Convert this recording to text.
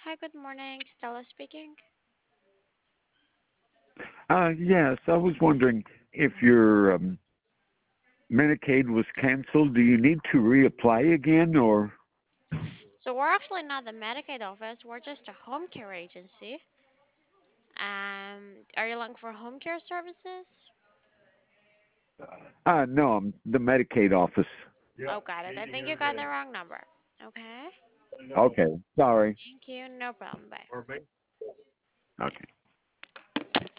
Hi, good morning. Stella speaking. Yes, I was wondering if your Medicaid was canceled. Do you need to reapply again, or? So we're actually not the Medicaid office. We're just a home care agency. Are you looking for home care services? No, I'm the Medicaid office. Oh, got it. I think you got the wrong number. Okay. Okay, sorry. Thank you. No problem. Bye. Okay.